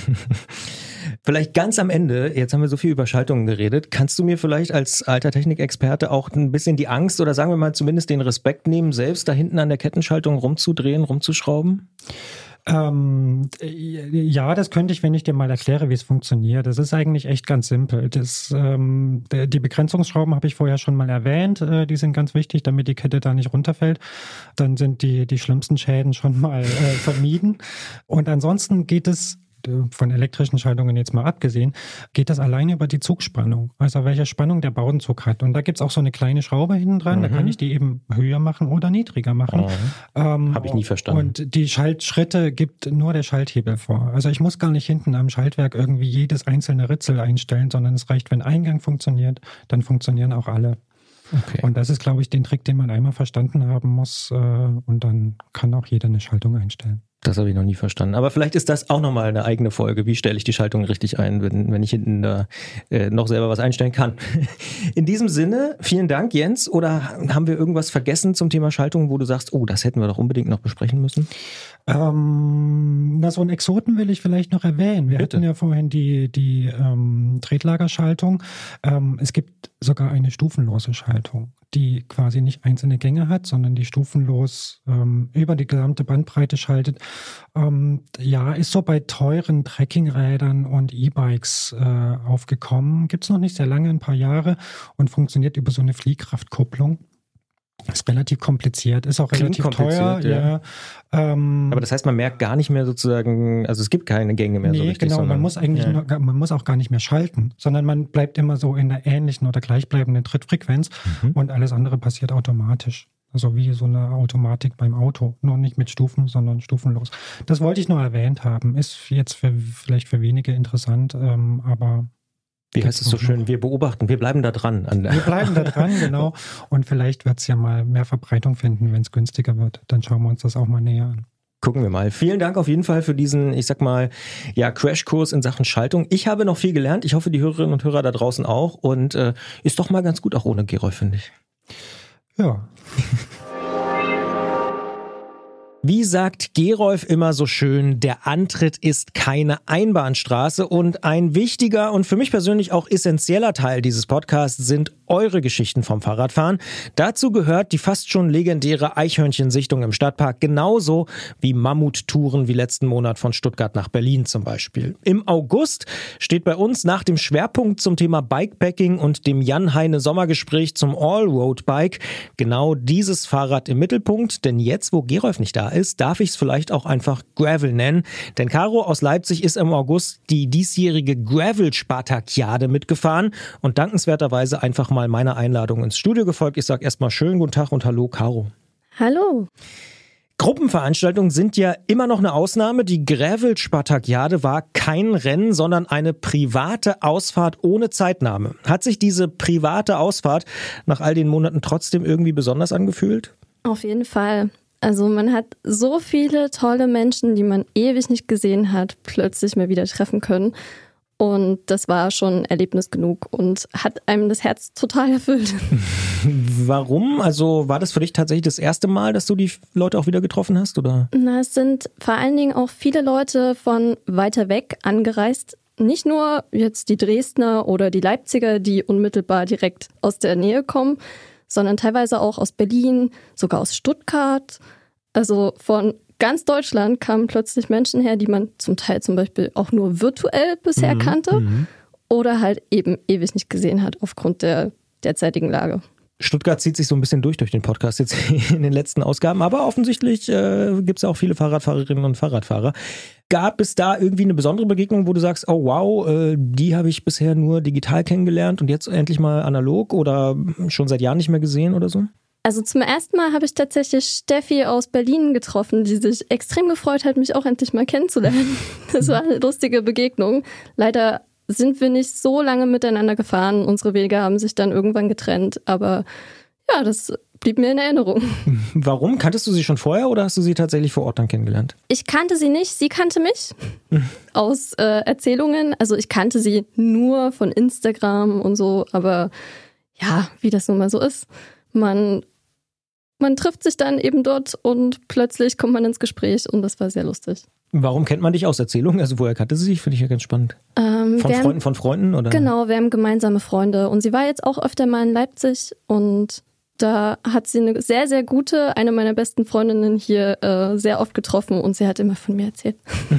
[SPEAKER 1] Vielleicht ganz am Ende, jetzt haben wir so viel über Schaltungen geredet, kannst du mir vielleicht als alter Technikexperte auch ein bisschen die Angst oder sagen wir mal zumindest den Respekt nehmen, selbst da hinten an der Kettenschaltung rumzudrehen, rumzuschrauben?
[SPEAKER 3] Ähm, ja, das könnte ich, wenn ich dir mal erkläre, wie es funktioniert. Das ist eigentlich echt ganz simpel. Das, ähm, die Begrenzungsschrauben habe ich vorher schon mal erwähnt. Äh, die sind ganz wichtig, damit die Kette da nicht runterfällt. Dann sind die, die schlimmsten Schäden schon mal äh, vermieden. Und ansonsten geht es, von elektrischen Schaltungen jetzt mal abgesehen, geht das alleine über die Zugspannung. Also welche Spannung der Bowdenzug hat. Und da gibt es auch so eine kleine Schraube hinten dran, mhm. da kann ich die eben höher machen oder niedriger machen. Mhm. Ähm,
[SPEAKER 1] Habe ich nie verstanden.
[SPEAKER 3] Und die Schaltschritte gibt nur der Schalthebel vor. Also ich muss gar nicht hinten am Schaltwerk irgendwie jedes einzelne Ritzel einstellen, sondern es reicht, wenn ein Gang funktioniert, dann funktionieren auch alle. Okay. Und das ist, glaube ich, den Trick, den man einmal verstanden haben muss. Äh, und dann kann auch jeder eine Schaltung einstellen.
[SPEAKER 1] Das habe ich noch nie verstanden. Aber vielleicht ist das auch nochmal eine eigene Folge. Wie stelle ich die Schaltung richtig ein, wenn, wenn ich hinten da äh, noch selber was einstellen kann? In diesem Sinne, vielen Dank, Jens. Oder haben wir irgendwas vergessen zum Thema Schaltung, wo du sagst, oh, das hätten wir doch unbedingt noch besprechen müssen?
[SPEAKER 3] Ähm, na, so einen Exoten will ich vielleicht noch erwähnen. Wir Bitte. hatten ja vorhin die, die ähm, Tretlagerschaltung. Ähm, es gibt sogar eine stufenlose Schaltung, die quasi nicht einzelne Gänge hat, sondern die stufenlos ähm, über die gesamte Bandbreite schaltet. Ähm, ja, ist so bei teuren Trekkingrädern und E-Bikes äh, aufgekommen. Gibt es noch nicht sehr lange, ein paar Jahre und funktioniert über so eine Fliehkraftkupplung. Ist relativ kompliziert, ist auch
[SPEAKER 1] Klingt
[SPEAKER 3] relativ teuer.
[SPEAKER 1] Ja.
[SPEAKER 3] Ja. Ähm,
[SPEAKER 1] Aber das heißt, man merkt gar nicht mehr sozusagen, also es gibt keine Gänge mehr
[SPEAKER 3] nee,
[SPEAKER 1] so richtig.
[SPEAKER 3] Genau, man muss eigentlich, ja. nur, man muss auch gar nicht mehr schalten, sondern man bleibt immer so in der ähnlichen oder gleichbleibenden Trittfrequenz mhm. und alles andere passiert automatisch. Also wie so eine Automatik beim Auto, nur nicht mit Stufen, sondern stufenlos. Das wollte ich nur erwähnt haben, ist jetzt für, vielleicht für wenige interessant, ähm, aber...
[SPEAKER 1] Wie heißt es so schön? Wir beobachten, wir bleiben da dran. An
[SPEAKER 3] wir bleiben da dran, genau. Und vielleicht wird es ja mal mehr Verbreitung finden, wenn es günstiger wird. Dann schauen wir uns das auch mal näher an.
[SPEAKER 1] Gucken wir mal. Vielen Dank auf jeden Fall für diesen, ich sag mal, ja, Crashkurs in Sachen Schaltung. Ich habe noch viel gelernt. Ich hoffe, die Hörerinnen und Hörer da draußen auch. Und äh, ist doch mal ganz gut auch ohne Gerolf, finde ich.
[SPEAKER 3] Ja.
[SPEAKER 1] Wie sagt Gerolf immer so schön, der Antritt ist keine Einbahnstraße und ein wichtiger und für mich persönlich auch essentieller Teil dieses Podcasts sind eure Geschichten vom Fahrradfahren. Dazu gehört die fast schon legendäre Eichhörnchensichtung im Stadtpark, genauso wie Mammuttouren wie letzten Monat von Stuttgart nach Berlin zum Beispiel. Im August steht bei uns nach dem Schwerpunkt zum Thema Bikepacking und dem Jan-Heine-Sommergespräch zum Allroad-Bike genau dieses Fahrrad im Mittelpunkt. Denn jetzt, wo Gerolf nicht da ist, darf ich es vielleicht auch einfach Gravel nennen. Denn Caro aus Leipzig ist im August die diesjährige Gravel-Spartakiade mitgefahren und dankenswerterweise einfach mal meiner Einladung ins Studio gefolgt. Ich sage erstmal schönen guten Tag und hallo Caro.
[SPEAKER 4] Hallo.
[SPEAKER 1] Gruppenveranstaltungen sind ja immer noch eine Ausnahme. Die Gravel-Spartakiade war kein Rennen, sondern eine private Ausfahrt ohne Zeitnahme. Hat sich diese private Ausfahrt nach all den Monaten trotzdem irgendwie besonders angefühlt?
[SPEAKER 4] Auf jeden Fall. Also man hat so viele tolle Menschen, die man ewig nicht gesehen hat, plötzlich mal wieder treffen können. Und das war schon Erlebnis genug und hat einem das Herz total erfüllt.
[SPEAKER 1] Warum? Also war das für dich tatsächlich das erste Mal, dass du die Leute auch wieder getroffen hast, oder?
[SPEAKER 4] Na, es sind vor allen Dingen auch viele Leute von weiter weg angereist. Nicht nur jetzt die Dresdner oder die Leipziger, die unmittelbar direkt aus der Nähe kommen, sondern teilweise auch aus Berlin, sogar aus Stuttgart. Also von ganz Deutschland kamen plötzlich Menschen her, die man zum Teil zum Beispiel auch nur virtuell bisher
[SPEAKER 1] mhm.
[SPEAKER 4] kannte
[SPEAKER 1] mhm.
[SPEAKER 4] oder halt eben ewig nicht gesehen hat aufgrund der derzeitigen Lage.
[SPEAKER 1] Stuttgart zieht sich so ein bisschen durch durch den Podcast jetzt in den letzten Ausgaben, aber offensichtlich äh, gibt es ja auch viele Fahrradfahrerinnen und Fahrradfahrer. Gab es da irgendwie eine besondere Begegnung, wo du sagst, oh wow, äh, die habe ich bisher nur digital kennengelernt und jetzt endlich mal analog oder schon seit Jahren nicht mehr gesehen oder so?
[SPEAKER 4] Also zum ersten Mal habe ich tatsächlich Steffi aus Berlin getroffen, die sich extrem gefreut hat, mich auch endlich mal kennenzulernen. Das war eine lustige Begegnung. Leider sind wir nicht so lange miteinander gefahren. Unsere Wege haben sich dann irgendwann getrennt. Aber ja, das blieb mir in Erinnerung.
[SPEAKER 1] Warum? Kanntest du sie schon vorher oder hast du sie tatsächlich vor Ort dann kennengelernt?
[SPEAKER 4] Ich kannte sie nicht, sie kannte mich aus äh, Erzählungen. Also ich kannte sie nur von Instagram und so. Aber ja, wie das nun mal so ist. Man... Man trifft sich dann eben dort und plötzlich kommt man ins Gespräch und das war sehr lustig.
[SPEAKER 1] Warum kennt man dich aus Erzählungen? Also woher kannte sie sich? Finde ich ja ganz spannend.
[SPEAKER 4] Ähm,
[SPEAKER 1] von
[SPEAKER 4] haben,
[SPEAKER 1] Freunden von Freunden? Oder?
[SPEAKER 4] Genau, wir haben gemeinsame Freunde und sie war jetzt auch öfter mal in Leipzig und da hat sie eine sehr, sehr gute, eine meiner besten Freundinnen hier äh, sehr oft getroffen und sie hat immer von mir erzählt.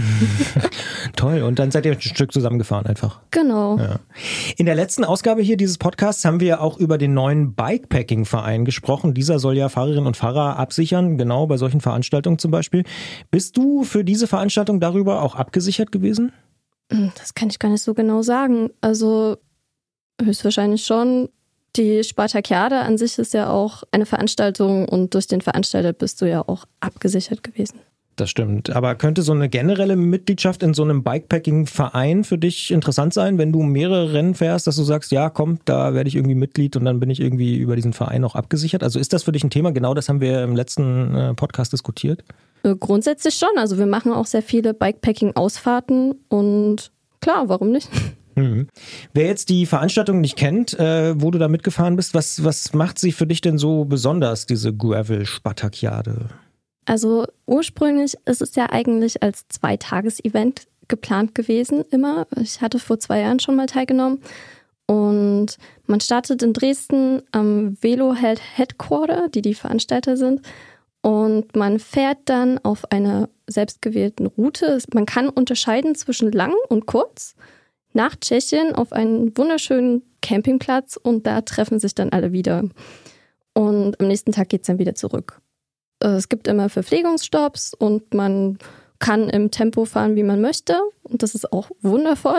[SPEAKER 1] Toll, und dann seid ihr ein Stück zusammengefahren einfach.
[SPEAKER 4] Genau.
[SPEAKER 1] Ja. In der letzten Ausgabe hier dieses Podcasts haben wir auch über den neuen Bikepacking-Verein gesprochen. Dieser soll ja Fahrerinnen und Fahrer absichern, genau bei solchen Veranstaltungen zum Beispiel. Bist du für diese Veranstaltung darüber auch abgesichert gewesen?
[SPEAKER 4] Das kann ich gar nicht so genau sagen. Also höchstwahrscheinlich schon. Die Spartakiade an sich ist ja auch eine Veranstaltung und durch den Veranstalter bist du ja auch abgesichert gewesen.
[SPEAKER 1] Das stimmt. Aber könnte so eine generelle Mitgliedschaft in so einem Bikepacking-Verein für dich interessant sein, wenn du mehrere Rennen fährst, dass du sagst, ja komm, da werde ich irgendwie Mitglied und dann bin ich irgendwie über diesen Verein auch abgesichert? Also ist das für dich ein Thema? Genau das haben wir im letzten Podcast diskutiert.
[SPEAKER 4] Grundsätzlich schon. Also wir machen auch sehr viele Bikepacking-Ausfahrten und klar, warum nicht?
[SPEAKER 1] Mhm. Wer jetzt die Veranstaltung nicht kennt, äh, wo du da mitgefahren bist, was, was macht sie für dich denn so besonders, diese Gravel-Spartakiade?
[SPEAKER 4] Also ursprünglich ist es ja eigentlich als Zweitages-Event geplant gewesen, immer. Ich hatte vor zwei Jahren schon mal teilgenommen. Und man startet in Dresden am Veloheld Headquarter, die die Veranstalter sind. Und man fährt dann auf einer selbstgewählten Route. Man kann unterscheiden zwischen lang und kurz. Nach Tschechien auf einen wunderschönen Campingplatz und da treffen sich dann alle wieder. Und am nächsten Tag geht es dann wieder zurück. Es gibt immer Verpflegungsstopps und man kann im Tempo fahren, wie man möchte. Und das ist auch wundervoll.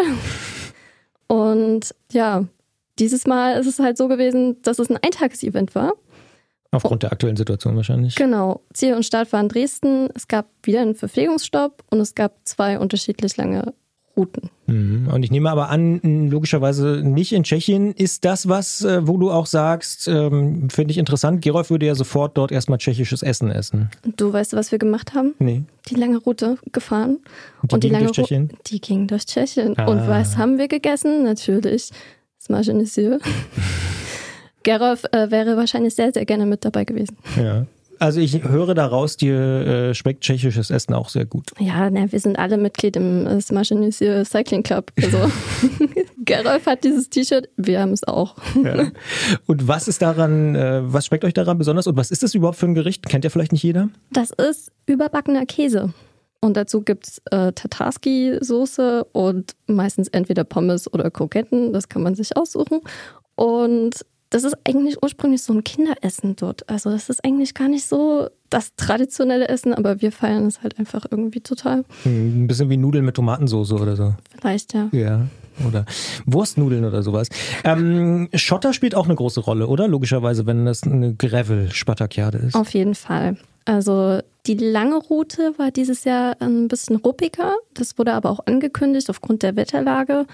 [SPEAKER 4] Und ja, dieses Mal ist es halt so gewesen, dass es ein Eintages-Event war.
[SPEAKER 1] Aufgrund der aktuellen Situation wahrscheinlich.
[SPEAKER 4] Genau. Ziel und Start war in Dresden. Es gab wieder einen Verpflegungsstopp und es gab zwei unterschiedlich lange Routen.
[SPEAKER 1] Und ich nehme aber an, logischerweise nicht in Tschechien. Ist das was, wo du auch sagst, ähm, finde ich interessant, Gerolf würde ja sofort dort erstmal tschechisches Essen essen.
[SPEAKER 4] Du weißt, was wir gemacht haben?
[SPEAKER 1] Nee.
[SPEAKER 4] Die lange Route gefahren.
[SPEAKER 1] Und die,
[SPEAKER 4] und die
[SPEAKER 1] ging
[SPEAKER 4] lange
[SPEAKER 1] durch Tschechien?
[SPEAKER 4] Ru- die ging durch Tschechien.
[SPEAKER 1] Ah.
[SPEAKER 4] Und was haben wir gegessen? Natürlich Smash and Monsieur. Gerolf äh, wäre wahrscheinlich sehr, sehr gerne mit dabei gewesen.
[SPEAKER 1] Ja. Also ich höre daraus, dir äh, schmeckt tschechisches Essen auch sehr gut.
[SPEAKER 4] Ja, na, wir sind alle Mitglied im äh, Smaženíci Cycling Club. Also Gerolf hat dieses T-Shirt, wir haben es auch.
[SPEAKER 1] Ja. Und was ist daran, äh, was schmeckt euch daran besonders und was ist das überhaupt für ein Gericht? Kennt ja vielleicht nicht jeder?
[SPEAKER 4] Das ist überbackener Käse. Und dazu gibt es äh, Tatarski-Soße und meistens entweder Pommes oder Kroketten. Das kann man sich aussuchen. Und das ist eigentlich ursprünglich so ein Kinderessen dort. Also das ist eigentlich gar nicht so das traditionelle Essen, aber wir feiern es halt einfach irgendwie total.
[SPEAKER 1] Ein bisschen wie Nudeln mit Tomatensauce oder so.
[SPEAKER 4] Vielleicht, ja.
[SPEAKER 1] Ja, oder Wurstnudeln oder sowas. Ähm, Schotter spielt auch eine große Rolle, oder? Logischerweise, wenn das eine Gravel-Spartakiade ist.
[SPEAKER 4] Auf jeden Fall. Also die lange Route war dieses Jahr ein bisschen ruppiger. Das wurde aber auch angekündigt aufgrund der Wetterlage.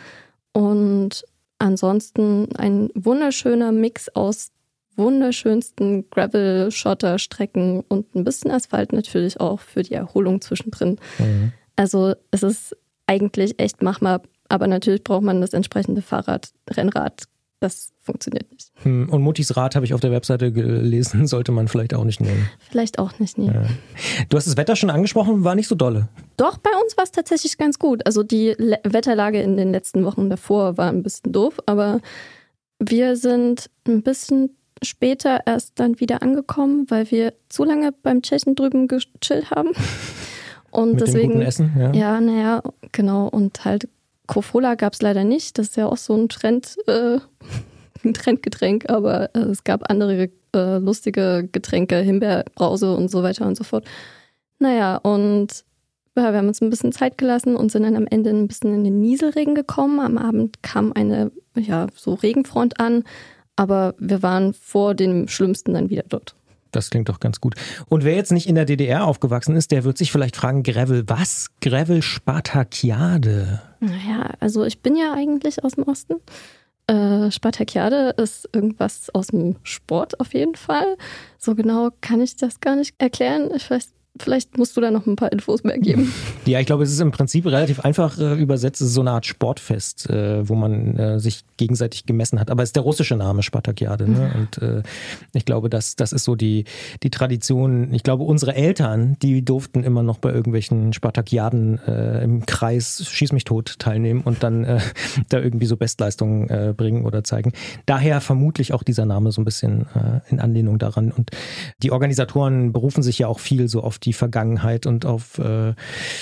[SPEAKER 4] Und ansonsten ein wunderschöner Mix aus wunderschönsten Gravel-Schotter-Strecken und ein bisschen Asphalt natürlich auch für die Erholung zwischendrin. Mhm. Also es ist eigentlich echt machbar, aber natürlich braucht man das entsprechende Fahrrad, Rennrad. Das funktioniert nicht.
[SPEAKER 1] Und Muttis Rat habe ich auf der Webseite gelesen, sollte man vielleicht auch nicht nehmen.
[SPEAKER 4] Vielleicht auch nicht nehmen.
[SPEAKER 1] Ja. Du hast das Wetter schon angesprochen, war nicht so dolle.
[SPEAKER 4] Doch, bei uns war es tatsächlich ganz gut. Also die Le- Wetterlage in den letzten Wochen davor war ein bisschen doof, aber wir sind ein bisschen später erst dann wieder angekommen, weil wir zu lange beim Tschechen drüben gechillt haben. Und
[SPEAKER 1] Mit
[SPEAKER 4] deswegen,
[SPEAKER 1] dem guten Essen, ja.
[SPEAKER 4] Ja, naja, genau. Und halt Kofola gab es leider nicht. Das ist ja auch so ein Trend, äh, ein Trendgetränk, aber äh, es gab andere äh, lustige Getränke, Himbeerbrause und so weiter und so fort. Naja, und ja, wir haben uns ein bisschen Zeit gelassen und sind dann am Ende ein bisschen in den Nieselregen gekommen. Am Abend kam eine, ja, so Regenfront an, aber wir waren vor dem Schlimmsten dann wieder dort.
[SPEAKER 1] Das klingt doch ganz gut. Und wer jetzt nicht in der D D R aufgewachsen ist, der wird sich vielleicht fragen, Gravel, was? Gravel Spartakiade?
[SPEAKER 4] Naja, also ich bin ja eigentlich aus dem Osten. Äh, Spartakiade ist irgendwas aus dem Sport auf jeden Fall. So genau kann ich das gar nicht erklären. Ich weiß, vielleicht musst du da noch ein paar Infos mehr geben.
[SPEAKER 1] Ja, ich glaube, es ist im Prinzip relativ einfach äh, übersetzt. Es ist so eine Art Sportfest, äh, wo man äh, sich gegenseitig gemessen hat. Aber es ist der russische Name Spartakiade. Ne? Und äh, ich glaube, das, das ist so die, die Tradition. Ich glaube, unsere Eltern, die durften immer noch bei irgendwelchen Spartakiaden äh, im Kreis Schieß mich tot teilnehmen und dann äh, da irgendwie so Bestleistungen äh, bringen oder zeigen. Daher vermutlich auch dieser Name so ein bisschen äh, in Anlehnung daran. Und die Organisatoren berufen sich ja auch viel so auf die Vergangenheit und auf äh,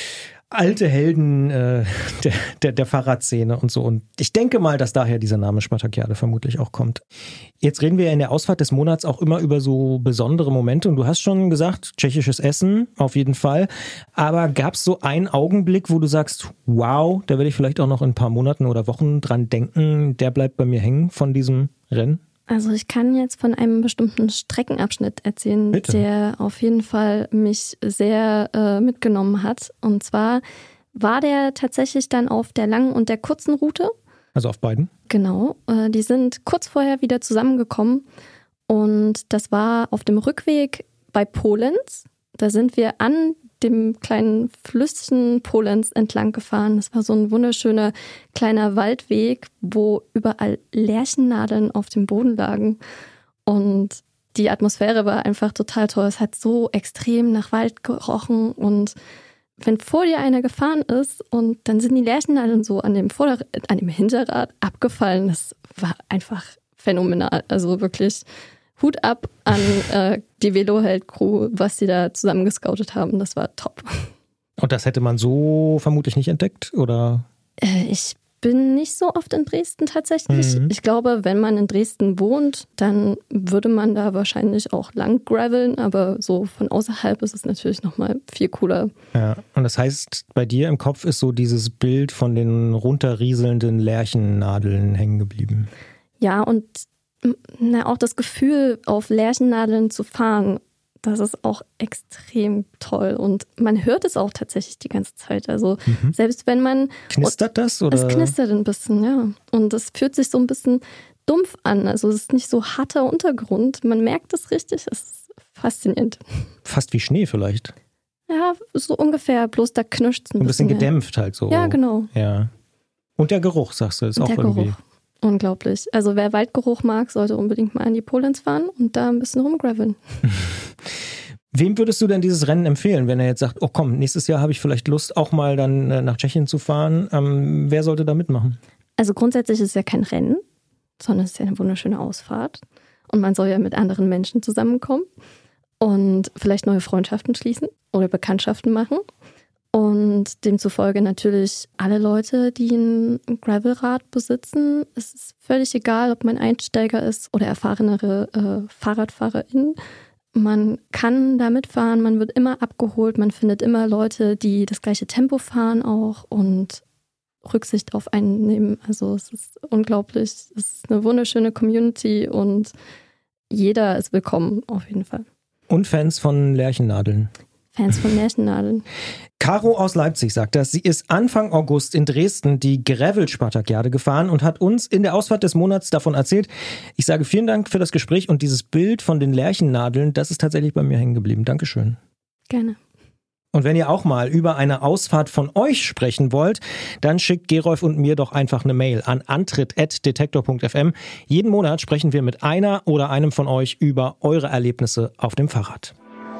[SPEAKER 1] alte Helden äh, der, der, der Fahrradszene und so. Und ich denke mal, dass daher dieser Name Spartakiade vermutlich auch kommt. Jetzt reden wir ja in der Ausfahrt des Monats auch immer über so besondere Momente. Und du hast schon gesagt, tschechisches Essen auf jeden Fall. Aber gab es so einen Augenblick, wo du sagst, wow, da werde ich vielleicht auch noch in ein paar Monaten oder Wochen dran denken, der bleibt bei mir hängen von diesem Rennen?
[SPEAKER 4] Also ich kann jetzt von einem bestimmten Streckenabschnitt erzählen,
[SPEAKER 1] Bitte.
[SPEAKER 4] Der auf jeden Fall mich sehr äh, mitgenommen hat. Und zwar war der tatsächlich dann auf der langen und der kurzen Route.
[SPEAKER 1] Also auf beiden?
[SPEAKER 4] Genau. Äh, die sind kurz vorher wieder zusammengekommen. Und das war auf dem Rückweg bei Polenz. Da sind wir an dem kleinen Flüsschen Polenz entlang gefahren. Das war so ein wunderschöner kleiner Waldweg, wo überall Lärchennadeln auf dem Boden lagen. Und die Atmosphäre war einfach total toll. Es hat so extrem nach Wald gerochen. Und wenn vor dir einer gefahren ist und dann sind die Lärchennadeln so an dem, Vorder- an dem Hinterrad abgefallen, das war einfach phänomenal. Also wirklich Hut ab an äh, die Veloheld-Crew, was sie da zusammen gescoutet haben. Das war top.
[SPEAKER 1] Und das hätte man so vermutlich nicht entdeckt, oder?
[SPEAKER 4] Äh, ich bin nicht so oft in Dresden tatsächlich.
[SPEAKER 1] Mhm.
[SPEAKER 4] Ich glaube, wenn man in Dresden wohnt, dann würde man da wahrscheinlich auch lang graveln, aber so von außerhalb ist es natürlich nochmal viel cooler.
[SPEAKER 1] Ja, und das heißt, bei dir im Kopf ist so dieses Bild von den runterrieselnden Lärchennadeln hängen geblieben.
[SPEAKER 4] Ja, und na, auch das Gefühl, auf Lärchennadeln zu fahren, das ist auch extrem toll. Und man hört es auch tatsächlich die ganze Zeit. Also mhm. selbst wenn man...
[SPEAKER 1] Knistert das? Oder?
[SPEAKER 4] Es knistert ein bisschen, ja. Und es fühlt sich so ein bisschen dumpf an. Also es ist nicht so harter Untergrund. Man merkt es richtig. Es ist faszinierend.
[SPEAKER 1] Fast wie Schnee vielleicht.
[SPEAKER 4] Ja, so ungefähr. Bloß da knirscht es ein,
[SPEAKER 1] ein bisschen.
[SPEAKER 4] bisschen
[SPEAKER 1] gedämpft halt so.
[SPEAKER 4] Ja, genau.
[SPEAKER 1] Ja. Und der Geruch, sagst du, ist auch
[SPEAKER 4] der
[SPEAKER 1] irgendwie...
[SPEAKER 4] Geruch. Unglaublich. Also wer Waldgeruch mag, sollte unbedingt mal an die Polenz fahren und da ein bisschen rumgraveln.
[SPEAKER 1] Wem würdest du denn dieses Rennen empfehlen, wenn er jetzt sagt, oh komm, nächstes Jahr habe ich vielleicht Lust, auch mal dann äh, nach Tschechien zu fahren? Ähm, wer sollte da mitmachen?
[SPEAKER 4] Also grundsätzlich ist es ja kein Rennen, sondern es ist ja eine wunderschöne Ausfahrt. Und man soll ja mit anderen Menschen zusammenkommen und vielleicht neue Freundschaften schließen oder Bekanntschaften machen. Und demzufolge natürlich alle Leute, die ein Gravelrad besitzen. Es ist völlig egal, ob man Einsteiger ist oder erfahrenere äh, FahrradfahrerInnen. Man kann da mitfahren, man wird immer abgeholt, man findet immer Leute, die das gleiche Tempo fahren auch und Rücksicht auf einen nehmen. Also es ist unglaublich, es ist eine wunderschöne Community und jeder ist willkommen auf jeden Fall.
[SPEAKER 1] Und Fans von Lärchennadeln.
[SPEAKER 4] Fans von Lärchennadeln.
[SPEAKER 1] Caro aus Leipzig sagt das. Sie ist Anfang August in Dresden die Gravel-Spartakiade gefahren und hat uns in der Ausfahrt des Monats davon erzählt. Ich sage vielen Dank für das Gespräch und dieses Bild von den Lärchennadeln, das ist tatsächlich bei mir hängen geblieben. Dankeschön.
[SPEAKER 4] Gerne.
[SPEAKER 1] Und wenn ihr auch mal über eine Ausfahrt von euch sprechen wollt, dann schickt Gerolf und mir doch einfach eine Mail an antritt at detektor punkt f m. Jeden Monat sprechen wir mit einer oder einem von euch über eure Erlebnisse auf dem Fahrrad.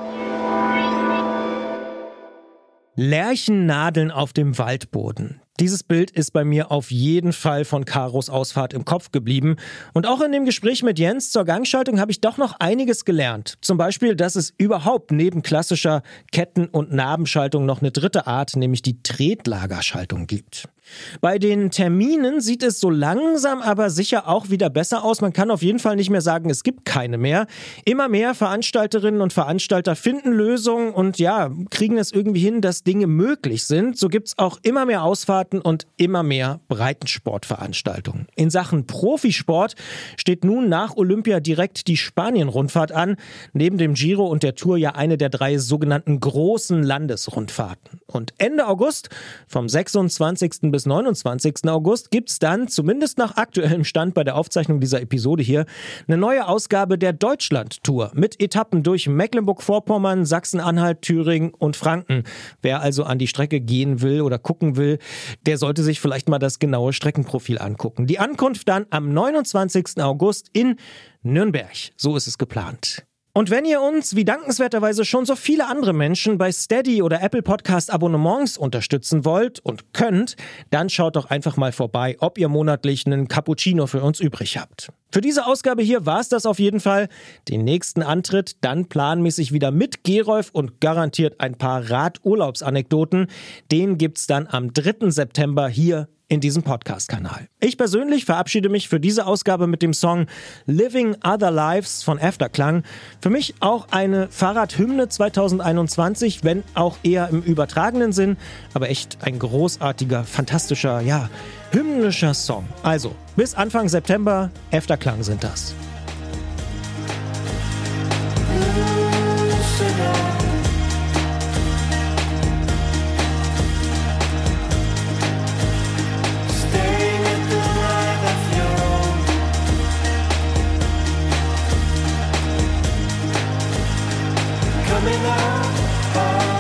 [SPEAKER 1] Lärchennadeln auf dem Waldboden. Dieses Bild ist bei mir auf jeden Fall von Karos Ausfahrt im Kopf geblieben. Und auch in dem Gespräch mit Jens zur Gangschaltung habe ich doch noch einiges gelernt. Zum Beispiel, dass es überhaupt neben klassischer Ketten- und Nabenschaltung noch eine dritte Art, nämlich die Tretlagerschaltung gibt. Bei den Terminen sieht es so langsam aber sicher auch wieder besser aus. Man kann auf jeden Fall nicht mehr sagen, es gibt keine mehr. Immer mehr Veranstalterinnen und Veranstalter finden Lösungen und ja, kriegen es irgendwie hin, dass Dinge möglich sind. So gibt es auch immer mehr Ausfahrten und immer mehr Breitensportveranstaltungen. In Sachen Profisport steht nun nach Olympia direkt die Spanien-Rundfahrt an. Neben dem Giro und der Tour ja eine der drei sogenannten großen Landesrundfahrten. Und Ende August, vom sechsundzwanzigsten bis neunundzwanzigsten August, gibt es dann, zumindest nach aktuellem Stand bei der Aufzeichnung dieser Episode hier, eine neue Ausgabe der Deutschland-Tour mit Etappen durch Mecklenburg-Vorpommern, Sachsen-Anhalt, Thüringen und Franken. Wer also an die Strecke gehen will oder gucken will, der sollte sich vielleicht mal das genaue Streckenprofil angucken. Die Ankunft dann am neunundzwanzigsten August in Nürnberg. So ist es geplant. Und wenn ihr uns, wie dankenswerterweise schon so viele andere Menschen, bei Steady oder Apple Podcast Abonnements unterstützen wollt und könnt, dann schaut doch einfach mal vorbei, ob ihr monatlich einen Cappuccino für uns übrig habt. Für diese Ausgabe hier war es das auf jeden Fall. Den nächsten Antritt dann planmäßig wieder mit Gerolf und garantiert ein paar Radurlaubsanekdoten. Den gibt's dann am dritten September hier in diesem Podcast-Kanal. Ich persönlich verabschiede mich für diese Ausgabe mit dem Song Living Other Lives von Afterklang. Für mich auch eine Fahrradhymne zweitausendeinundzwanzig, wenn auch eher im übertragenen Sinn, aber echt ein großartiger, fantastischer, ja, hymnischer Song. Also, bis Anfang September, Afterklang sind das.
[SPEAKER 5] Coming out.